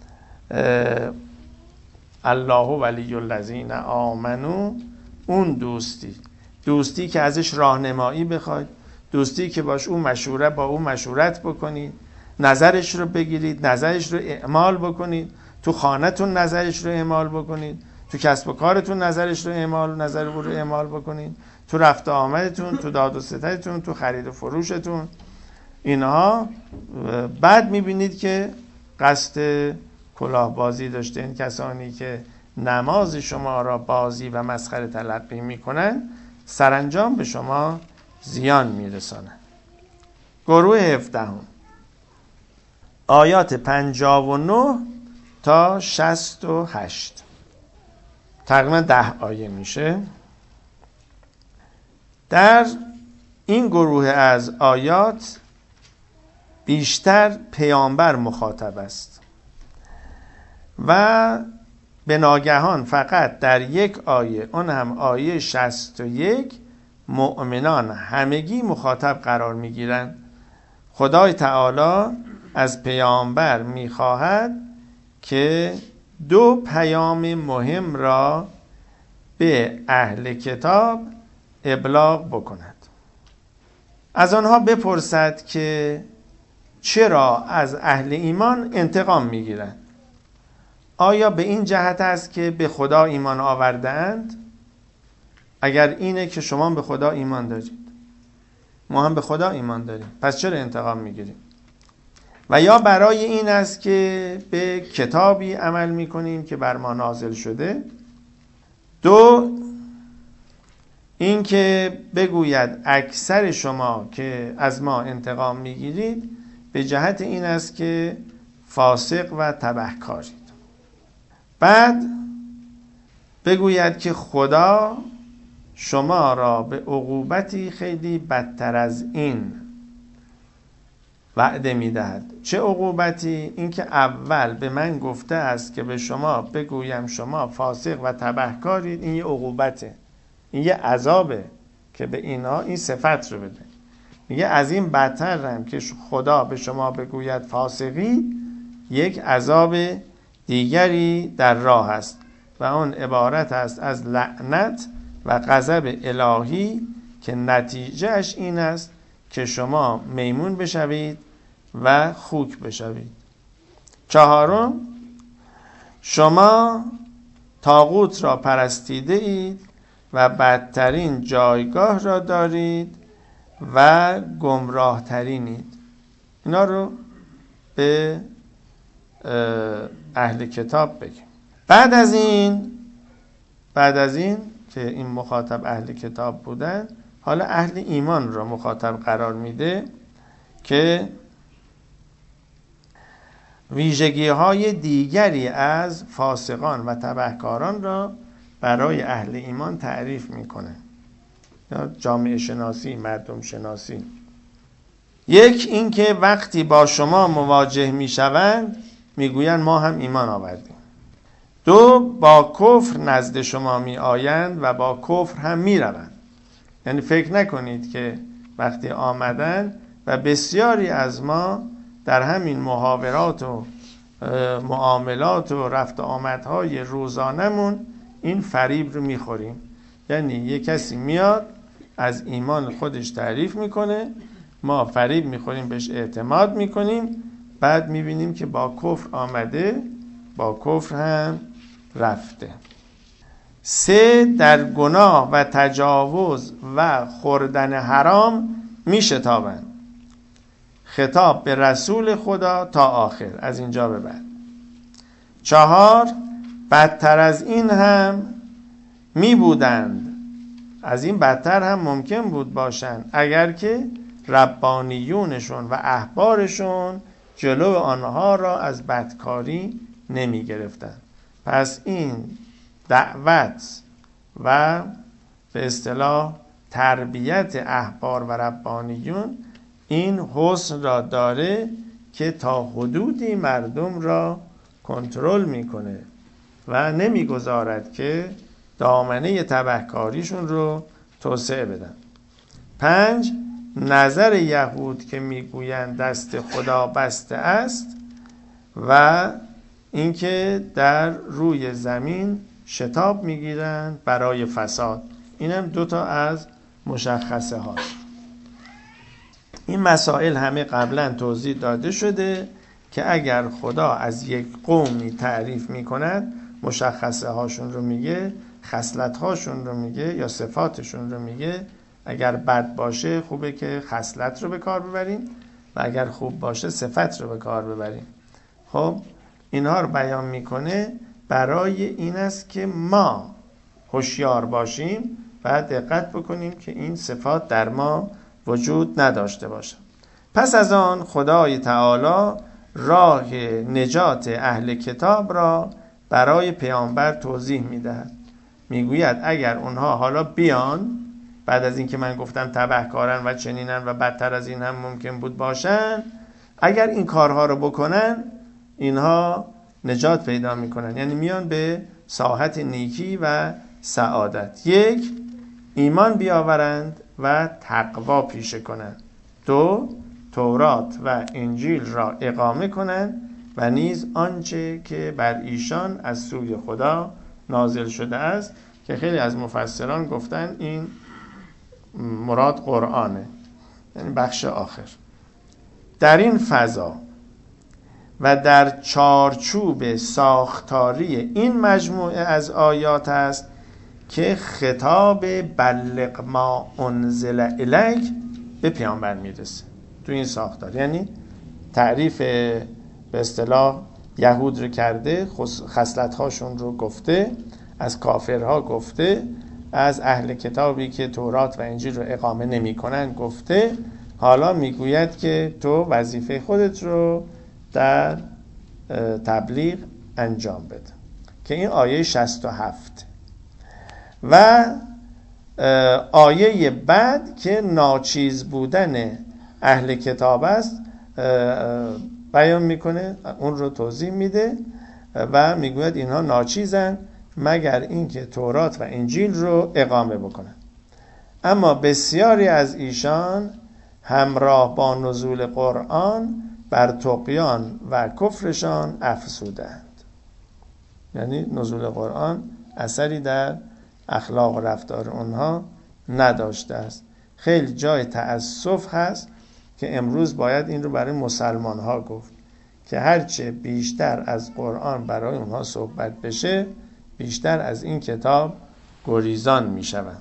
الله ولی الذین آمنو، اون دوستی که ازش راهنمایی بخواید، دوستی که باش اون مشوره با اون مشورت بکنید، نظرش رو بگیرید، نظرش رو اعمال بکنید، تو خانه‌تون نظرش رو اعمال بکنید، تو کسب و کارتون نظرش رو اعمال بکنید، تو رفت و آمدتون، تو داد و ستدتون، تو خرید و فروشتون. اینها بعد میبینید که قصد کلاهبازی داشته. این کسانی که نماز شما را بازی و مسخره تلقی میکنن سرانجام به شما زیان میرسانن. گروه 17 آیات 59 تا 68 تقریبا 10 آیه میشه. در این گروه از آیات بیشتر پیامبر مخاطب است و به ناگهان فقط در یک آیه، اون هم آیه 61، مؤمنان همگی مخاطب قرار میگیرند. خدای تعالی از پیامبر میخواهد که دو پیام مهم را به اهل کتاب ابلاغ بکند. از آنها بپرسد که چرا از اهل ایمان انتقام میگیرند؟ آیا به این جهت است که به خدا ایمان آورده‌اند؟ اگر اینه که شما به خدا ایمان دارید، ما هم به خدا ایمان داریم، پس چرا انتقام میگیریم؟ و یا برای این است که به کتابی عمل میکنیم که بر ما نازل شده؟ دو، این که بگوید اکثر شما که از ما انتقام میگیرید به جهت این است که فاسق و تبهکارید. بعد بگوید که خدا شما را به عقوبتی خیلی بدتر از این وعده میدهد. چه عقوبتی؟ این که اول به من گفته است که به شما بگویم شما فاسق و تبهکارید، این یه عقوبته، این یه عذابه که به اینا این صفت رو بده. میگه از این بدتر هم که خدا به شما بگوید فاسقی، یک عذاب دیگری در راه است و اون عبارت است از لعنت و غضب الهی که نتیجهش این است که شما میمون بشوید و خوک بشوید. چهارم، شما طاغوت را پرستیده اید و بدترین جایگاه را دارید و گمراه ترینید. اینا رو به اهل کتاب بگیم. بعد از این که این مخاطب اهل کتاب بودن، حالا اهل ایمان را مخاطب قرار میده که ویژگی‌های دیگری از فاسقان و تبهکاران را برای اهل ایمان تعریف میکنه، یا جامعه شناسی، مردم شناسی. یک، این که وقتی با شما مواجه میشوند میگویند ما هم ایمان آوردیم. دو، با کفر نزد شما می آیند و با کفر هم می روند. یعنی فکر نکنید که وقتی آمدن و بسیاری از ما در همین محاورات و معاملات و رفت و آمدهای روزانمون این فریب رو می خوریم. یعنی یک کسی میاد از ایمان خودش تعریف میکنه، ما فریب می خوریم، بهش اعتماد میکنیم، بعد می بینیم که با کفر آمده، با کفر هم رفته. 3 در گناه و تجاوز و خوردن حرام می شتابند. خطاب به رسول خدا تا آخر، از اینجا به بعد. 4 بدتر از این هم می بودند، از این بدتر هم ممکن بود باشند اگر که ربانیونشون و احبارشون جلو آنها را از بدکاری نمی گرفتند. پس این دعوت و به اصطلاح تربیت احبار و ربانیون این حسن را داره که تا حدودی مردم را کنترل میکنه و نمیگذارد که دامنه تبهکاریشون رو توسعه بدن. 5 نظر یهود که میگویند دست خدا بسته است و اینکه در روی زمین شتاب میگیرند برای فساد. اینم 2 از مشخصه هاست. این مسائل همه قبلا توضیح داده شده که اگر خدا از یک قومی تعریف میکند مشخصه هاشون رو میگه، خصلت هاشون رو میگه یا صفاتشون رو میگه. اگر بد باشه خوبه که خصلت رو به کار ببریم و اگر خوب باشه صفت رو به کار ببریم. خب اینها رو بیان میکنه برای این است که ما هوشیار باشیم و دقت بکنیم که این صفات در ما وجود نداشته باشه. پس از آن خدای تعالی راه نجات اهل کتاب را برای پیامبر توضیح میدهد. میگوید اگر اونها حالا بیان، بعد از اینکه من گفتم تبهکارن و چنینن و بدتر از این هم ممکن بود باشن، اگر این کارها رو بکنن اینها نجات پیدا میکنن، یعنی میان به ساحت نیکی و سعادت. 1 ایمان بیاورند و تقوا پیشه کنند. 2 تورات و انجیل را اقامه کنند و نیز آنچه که بر ایشان از سوی خدا نازل شده است، که خیلی از مفسران گفتن این مراد قرآنه، یعنی بخش آخر. در این فضا و در چارچوب ساختاری این مجموعه از آیات است که خطاب بلغ ما انزل الیک به پیامبر میرسه. تو این ساختار یعنی تعریف به اصطلاح یهود رو کرده، خصلت هاشون رو گفته، از کافرها گفته، از اهل کتابی که تورات و انجیل رو اقامه نمی کنن گفته. حالا میگوید که تو وظیفه خودت رو در تبلیغ انجام بده، که این آیه 67 و آیه بعد که ناچیز بودن اهل کتاب است بیان میکنه، اون رو توضیح میده و میگوید اینها ناچیزن مگر اینکه تورات و انجیل رو اقامه بکنن. اما بسیاری از ایشان همراه با نزول قرآن بر طغیان و کفرشان افزودند. یعنی نزول قرآن اثری در اخلاق و رفتار اونها نداشته است. خیلی جای تأسف هست که امروز باید این رو برای مسلمان ها گفت که هرچه بیشتر از قرآن برای اونها صحبت بشه بیشتر از این کتاب گریزان می شوند.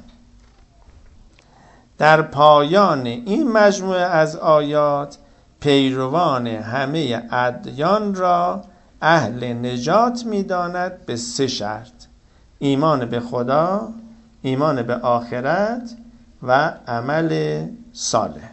در پایان این مجموعه از آیات پیروان همه ادیان را اهل نجات می داند به 3 شرط: ایمان به خدا، ایمان به آخرت و عمل صالح.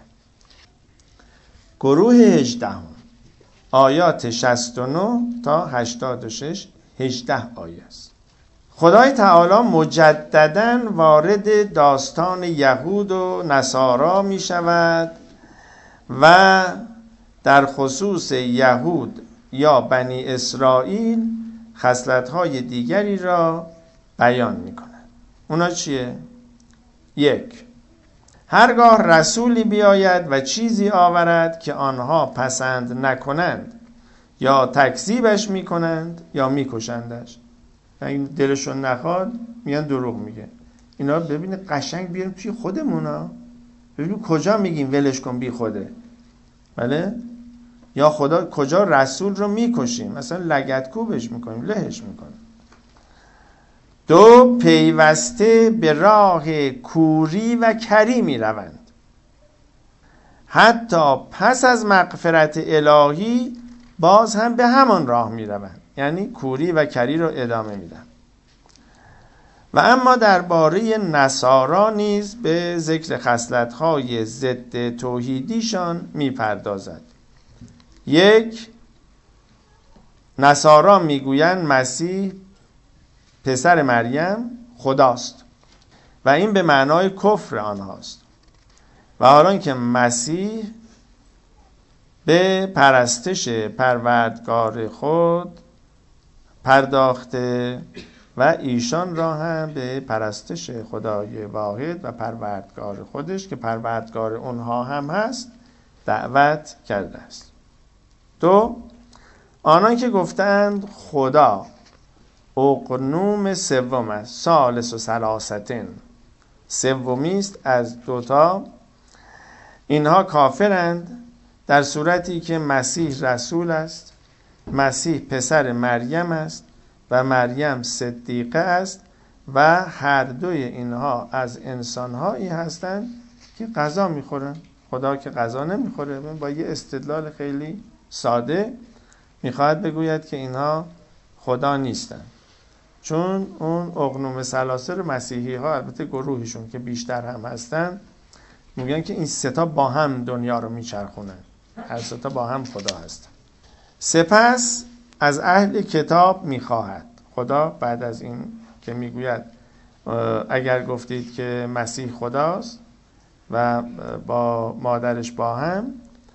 گروه 18 آیات 69 تا 86 18 آیه است. خدای تعالی مجدداً وارد داستان یهود و نصارا می شود و در خصوص یهود یا بنی اسرائیل خصلت‌های دیگری را بیان می کند. اونا چیه؟ 1. هرگاه رسولی بیاید و چیزی آورد که آنها پسند نکنند یا تکذیبش می کنند یا می کشندش. این دلشون نخواد میان دروغ میگه. اینا ببینید قشنگ بیاریم توی خودمونا، ببینید کجا میگیم ولش کن بی خوده، بله؟ یا کجا رسول رو میکشیم، مثلا لگدکوبش میکنیم، لهش میکنیم. دو، پیوسته به راه کوری و کری می روند، حتی پس از مغفرت الهی باز هم به همان راه می روند، یعنی کوری و کری رو ادامه میدن. و اما درباره نصارا نیز به ذکر خصلت‌های ضد توحیدیشان می‌پردازد. 1. نصارا میگویند مسیح پسر مریم خداست و این به معنای کفر آنهاست، و حالان که مسیح به پرستش پروردگار خود پرداخته و ایشان را هم به پرستش خدای واحد و پروردگار خودش که پروردگار اونها هم هست دعوت کرده است. 2. آنان که گفتند خدا اقنوم سوم است، ثالث و ثلاثتین، سومی است از دوتا، اینها کافرند، در صورتی که مسیح رسول است، مسیح پسر مریم است و مریم صدیقه است و هر دوی اینها از انسانهایی هستند که غذا میخورن. خدا که غذا نمیخوره. با یه استدلال خیلی ساده میخواهد بگوید که اینها خدا نیستن، چون اون اقنوم ثلاثه مسیحی ها، البته گروهشون که بیشتر هم هستن، میگن که این سه تا با هم دنیا رو میچرخونن، هر سه تا با هم خدا هستن. سپس از اهل کتاب میخواهد، خدا بعد از این که میگوید اگر گفتید که مسیح خداست و با مادرش با هم،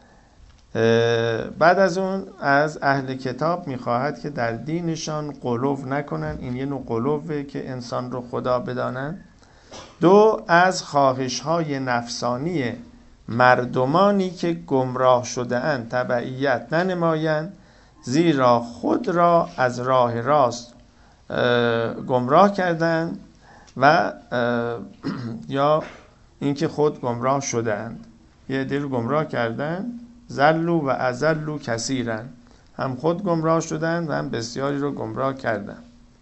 بعد از اون از اهل کتاب میخواهد که در دینشان غلو نکنن، این یه نوع غلوه که انسان رو خدا بدانن. 2. از خواهش‌های نفسانی مردمانی که گمراه شده اند تبعیت ننمایند، زیرا خود را از راه راست گمراه کردند و یا اینکه خود گمراه شده اند. یه عده رو گمراه کردن، ضلوا و اضلوا کثیرا، هم خود گمراه شدند و هم بسیاری رو گمراه کردند.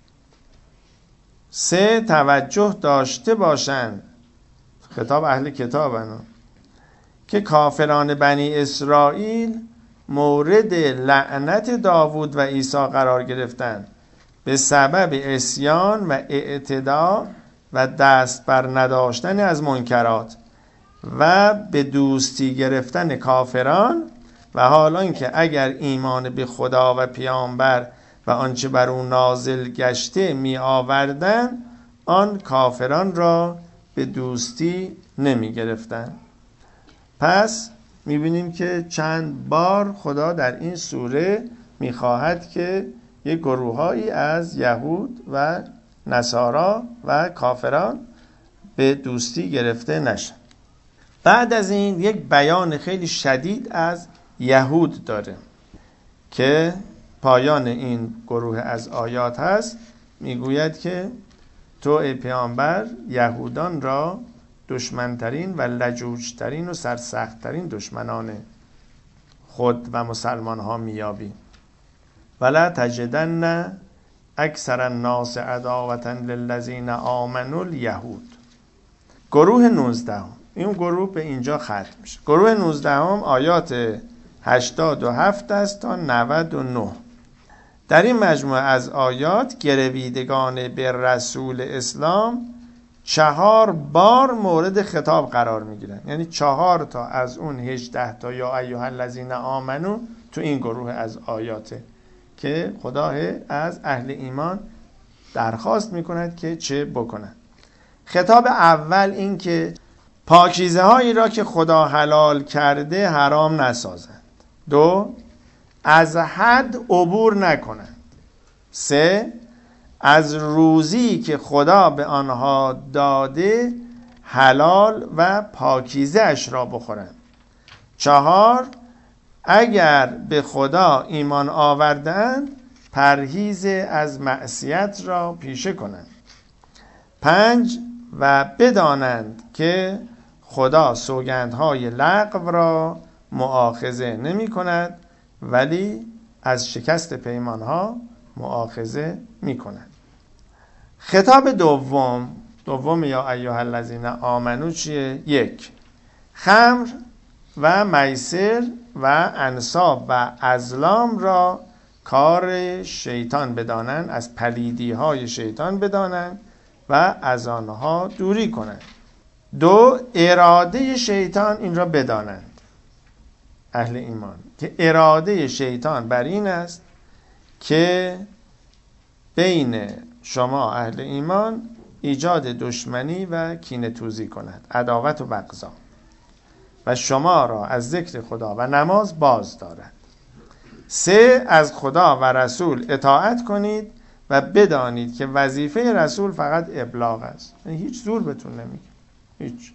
3. توجه داشته باشند، خطاب اهل کتابن، که کافران بنی اسرائیل مورد لعنت داوود و عیسی قرار گرفتند به سبب عصیان و اعتدا و دست بر نداشتن از منکرات و به دوستی گرفتن کافران، و حالان که اگر ایمان به خدا و پیامبر و آنچه بر او نازل گشته می آوردن، آن کافران را به دوستی نمی گرفتن. پس می بینیم که چند بار خدا در این سوره می خواهد که یک گروهایی از یهود و نصارا و کافران به دوستی گرفته نشن. بعد از این یک بیان خیلی شدید از یهود داره که پایان این گروه از آیات هست. میگوید که تو ای پیامبر یهودان را دشمنترین و لجوجترین و سرسختترین دشمنان خود و مسلمان ها میابی. ولا تجدن اکثر الناس عداوة للذین آمنوا الیهود. گروه 19، این گروه به اینجا ختم میشه. گروه 19 آیات 87 است تا 99. در این مجموعه از آیات گرویدگان به رسول اسلام 4 بار مورد خطاب قرار میگیرن، یعنی 4 تا از اون 18 تا یا ایها الذین آمنو تو این گروه از آیاته که خدا از اهل ایمان درخواست میکند که چه بکنند. خطاب اول این که پاکیزه هایی را که خدا حلال کرده حرام نسازند. 2. از حد عبور نکنند. 3. از روزی که خدا به آنها داده حلال و پاکیزه اش را بخورند. 4. اگر به خدا ایمان آوردند پرهیز از معصیت را پیشه کنند. 5. و بدانند که خدا سوگندهای لغو را مؤاخذه نمی کند ولی از شکست پیمانها مؤاخذه می کند. خطاب دوم یا ایها الذین آمنو چیه؟ 1. خمر و میسر و انصاب و ازلام را کار شیطان بدانند، از پلیدی های شیطان بدانند و از آنها دوری کنند. 2. اراده شیطان این را بدانند، اهل ایمان، که اراده شیطان بر این است که بین شما اهل ایمان ایجاد دشمنی و کینه توزی کند، عداوت و بغضا، و شما را از ذکر خدا و نماز باز دارد. 3. از خدا و رسول اطاعت کنید و بدانید که وظیفه رسول فقط ابلاغ است، یعنی هیچ زور بهتون نمیگه، هیچ.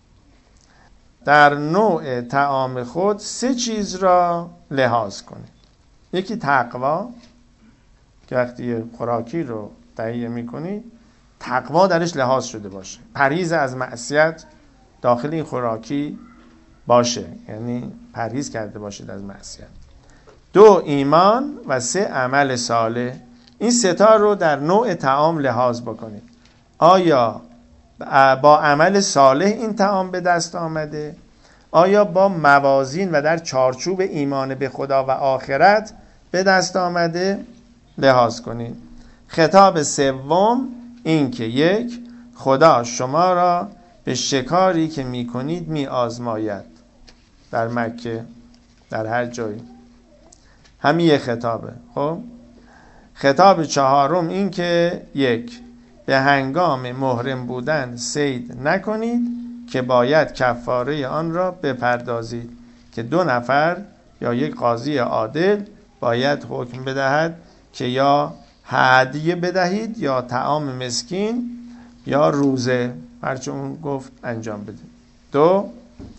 در نوع طعام خود 3 چیز را لحاظ کنید. یکی تقوا، که وقتی خوراکی رو تهیه میکنید تقوا درش لحاظ شده باشه، پرهیز از معصیت داخل این خوراکی باشه، یعنی پرهیز کرده باشید از معصیت. 2. ایمان و 3. عمل صالح. این 3 تا رو در نوع طعام لحاظ بکنید. آیا با عمل صالح این طعام به دست آمده؟ آیا با موازین و در چارچوب ایمان به خدا و آخرت به دست آمده؟ لحاظ کنید. خطاب سوم این که 1. خدا شما را به شکاری که می کنید می آزماید، در مکه، در هر جایی، همین یه خطابه. خب خطاب 4 این که 1. به هنگام محرم بودن صید نکنید که باید کفاره آن را بپردازید، که 2 نفر یا 1 قاضی عادل باید حکم بدهد که یا هدیه بدهید یا طعام مسکین یا روزه، هرچه اون گفت انجام بدید. 2.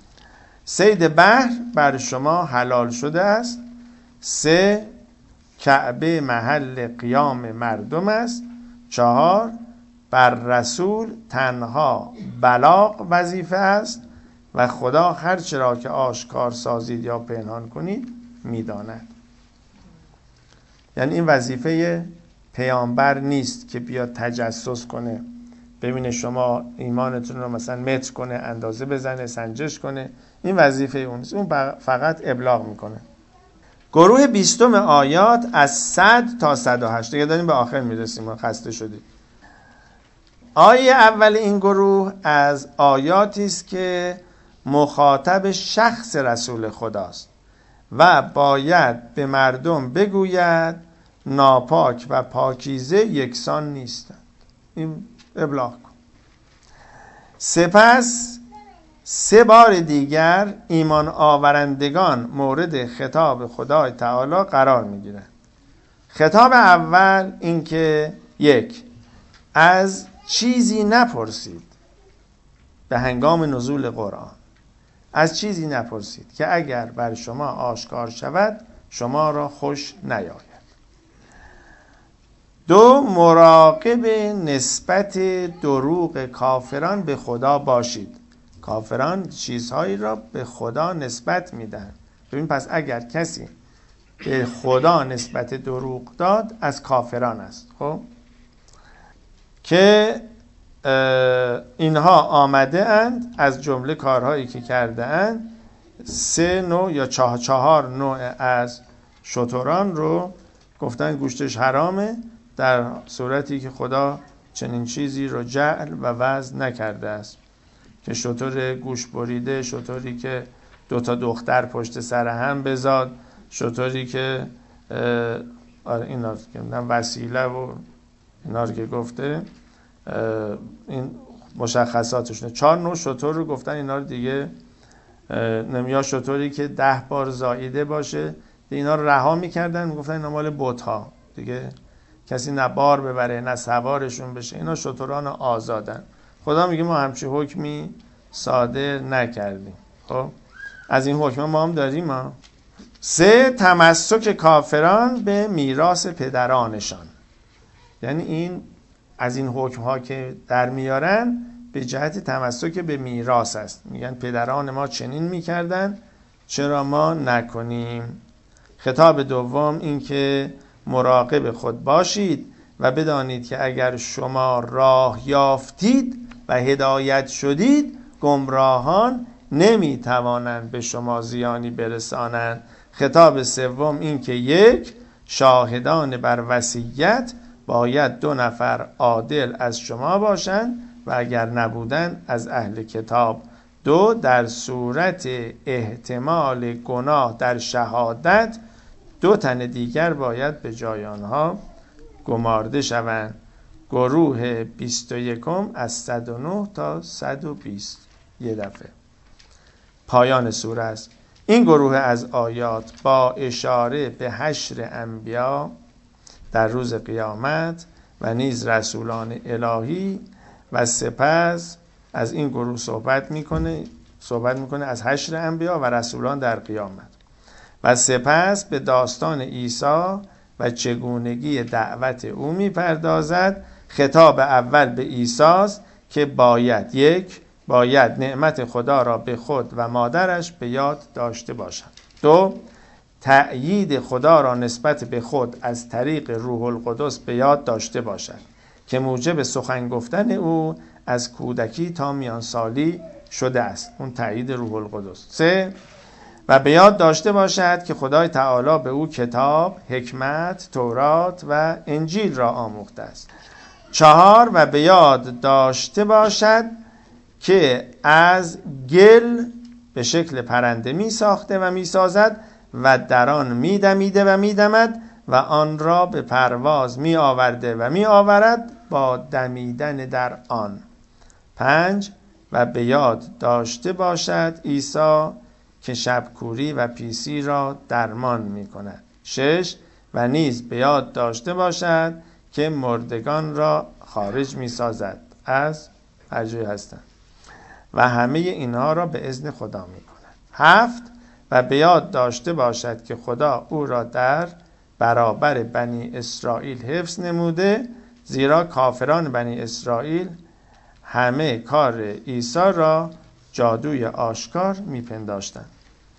صید بحر بر شما حلال شده است. 3. کعبه محل قیام مردم است. 4. بر رسول تنها بلاغ وظیفه است و خدا هر چرا که آشکار سازید یا پنهان کنید میداند. یعنی این وظیفه پیامبر نیست که بیاد تجسس کنه، ببینه شما ایمانتون رو مثلا متر کنه، اندازه بزنه، سنجش کنه. این وظیفه اون نیست، اون فقط ابلاغ میکنه. گروه 20 آیات از 100 تا 108. دیگه داریم به آخر میرسیم، خسته شدید. آیه اول این گروه از آیاتی است که مخاطب شخص رسول خداست و باید به مردم بگوید ناپاک و پاکیزه یکسان نیستند. این ابلاغ کن. سپس 3 بار دیگر ایمان آورندگان مورد خطاب خدای تعالی قرار میگیرند. خطاب اول این که 1. از چیزی نپرسید به هنگام نزول قرآن، از چیزی نپرسید که اگر بر شما آشکار شود شما را خوش نیاید. 2. مراقب نسبت دروغ کافران به خدا باشید. کافران چیزهایی را به خدا نسبت میدن. ببین پس اگر کسی به خدا نسبت دروغ داد از کافران است. خب که اینها آمده اند از جمله کارهایی که کرده اند 3 نوع یا 4 نوع از شتران رو گفتن گوشتش حرامه، در صورتی که خدا چنین چیزی رو جعل و وضع نکرده است، که شتر گوش بریده، شتری که 2 تا دختر پشت سر هم بزاد، شتری که اینا وسیله و اینا رو که گفته، این مشخصاتشونه. 4 نوع شتر رو گفتن اینا رو دیگه یا شتری که 10 بار زاییده باشه، اینا رو رها میکردن، میگفتن اینا مال بت‌ها، دیگه کسی نه بار ببره نه سوارشون بشه، اینا شتران آزادن. خدا میگه ما همچی حکمی صادر نکردیم. خب از این حکم ما هم داریم. 3. تمسک کافران به میراث پدرانشان. یعنی این از این حکم ها که در میارن به جهت تمسک به میراث است. میگن پدران ما چنین میکردن، چرا ما نکنیم؟ خطاب دوم این که مراقب خود باشید و بدانید که اگر شما راه یافتید و هدایت شدید، گمراهان نمیتوانند به شما زیانی برسانند. خطاب سوم این که یک، شاهدان بر وصیت باید 2 نفر عادل از شما باشند و اگر نبودند از اهل کتاب. 2، در صورت احتمال گناه در شهادت 2 تن دیگر باید به جای آنها گمارده شوند. گروه 21 از 109 تا 120 یه دفعه. پایان سوره است. این گروه از آیات با اشاره به حشر انبیا در روز قیامت و نیز رسولان الهی و سپس از این گروه صحبت میکنه از حشر انبیا و رسولان در قیامت و سپس به داستان عیسی و چگونگی دعوت او میپردازد. خطاب اول به عیسی است که باید نعمت خدا را به خود و مادرش به یاد داشته باشد. 2، تأیید خدا را نسبت به خود از طریق روح القدس به یاد داشته باشد که موجب سخن گفتن او از کودکی تا میانسالی شده است. اون تأیید روح القدس. 3، و به یاد داشته باشد که خدای تعالی به او کتاب، حکمت، تورات و انجیل را آموخته است. 4، و به یاد داشته باشد که از گل به شکل پرنده می ساخته و می سازد و در آن می دمیده و می دمد و آن را به پرواز می آورده و می آورد با دمیدن در آن. 5، و به یاد داشته باشد عیسی که شبکوری و پیسی را درمان می کند. 6، و نیز به یاد داشته باشد که مردگان را خارج می سازد از هر جای هستند و همه اینها را به اذن خدا می کند. 7، و به یاد داشته باشد که خدا او را در برابر بنی اسرائیل حفظ نموده، زیرا کافران بنی اسرائیل همه کار عیسی را جادوی آشکار میپنداشتند.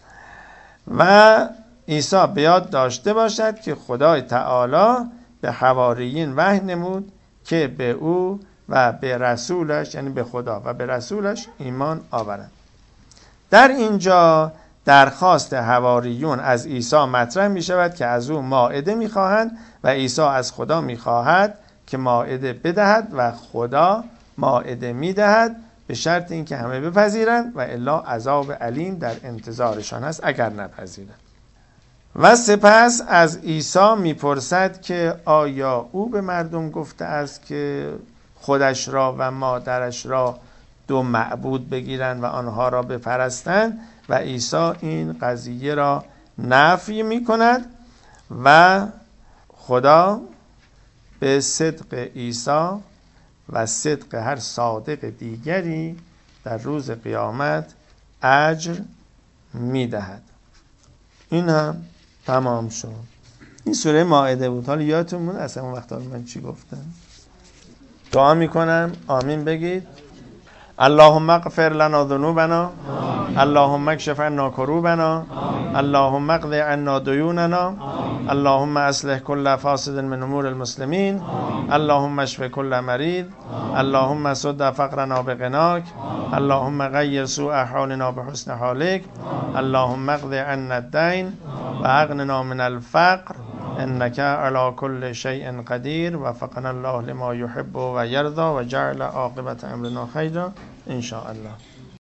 و عیسی به یاد داشته باشد که خدای تعالی به حواریین وحی نمود که به او و به رسولش، یعنی به خدا و به رسولش ایمان آورند. در اینجا درخواست حواریون از عیسی مطرح می شود که از او مائده می خواهند و عیسی از خدا می خواهد که مائده بدهد و خدا مائده می دهد به شرط اینکه همه بپذیرند و الا عذاب علیم در انتظارشان است اگر نپذیرند. و سپس از عیسی می پرسد که آیا او به مردم گفته است که خودش را و مادرش را 2 معبود بگیرند و آنها را بپرستند و عیسی این قضیه را نفی می کند و خدا به صدق عیسی و صدق هر صادق دیگری در روز قیامت اجر می دهد. این هم تمام شد. این سوره مائده بود. حالا یادتون مون اصلا اون وقتا من چی گفتم؟ دعا می کنم آمین بگید. اللهم اغفر لنا ذنوبنا، اللهم اکشف عنا کروبنا، اللهم اقض عنا دیوننا، اللهم اصلح كل فاسد من امور المسلمین، اللهم اشف كل مريض، اللهم سد فقرنا بغناك، اللهم غير سوء حالنا بحسن حالك، اللهم اقض عنا الدين واغننا من الفقر انك على كل شيء قدير. وفقنا الله لما يحب ويرضى وجعل عاقبة امرنا خيرا ان شاء الله.